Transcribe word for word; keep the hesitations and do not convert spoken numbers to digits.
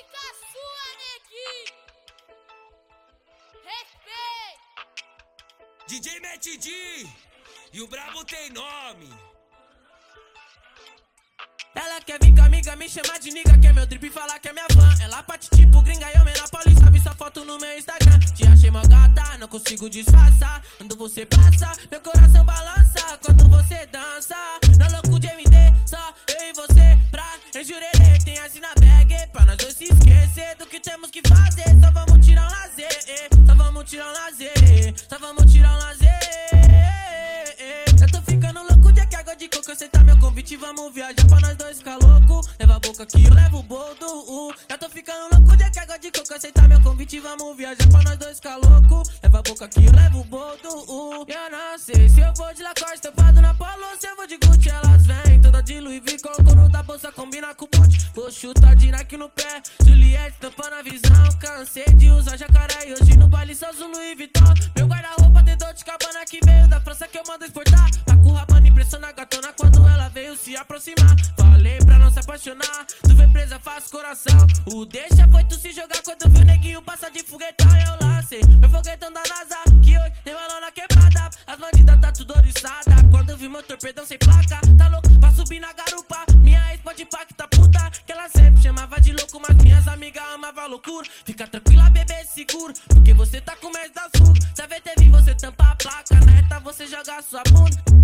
fica sua, neguinho. Respeita. D J Matt D e o brabo tem nome. Ela quer vir com amiga, me chama de nigga, quer meu drip e falar que é minha fã. Ela parte tipo gringa e eu menor paulista, vi sua foto no meu Instagram. Te achei mó gata, não consigo disfarçar. Quando você passa, meu coração balança. Quando você dança, na louco de M D, só eu e você pra enjurerê. Tem assim na bag, pra nós dois se esquecer do que temos que fazer. Só vamos tirar um lazer, só vamos tirar um lazer, só vamos tirar um lazer. Eu tô ficando louco de que água de coco, aceitar meu convite, vamos viajar pra nós dois ficar louco. Leva a boca que eu levo o boldo. Uh. Já tô ficando louco de que água de coco, aceitar meu convite, vamos viajar pra nós dois ficar louco. Leva a boca que eu levo o boldo. Uh. Eu não sei se eu vou de Lacoste, tampado na Polo, se eu vou de Gucci, elas vêm toda de Louis Vuitton, coro da bolsa combina com o bote. Vou chutar de Nike no pé, Juliette tampando a visão. Cansei de usar jacaré e hoje no baile só uso Louis Vuitton. Meu guarda-roupa tem dor de cabana que veio da França que eu mando exportar. Tá com rabana impressiona a gatona quando ela veio se aproximar. Falei pra não se apaixonar, tu vê presa, faz coração. O deixa foi tu se jogar quando viu o neguinho passar de foguetão. Eu lancei meu foguetão da NASA, que hoje tem balão na quebrada. As bandidas tá tudo oriçada, quando eu vi meu torpedão sem placa. Tá louco pra subir na garupa, minha ex pode pá que tá puta. Que ela sempre chamava de louco, mas minhas amigas amavam loucura. Fica tranquila, bebê, seguro, porque você tá com medo das rugas. Se a V T V você tampa a placa, na reta você joga a sua bunda.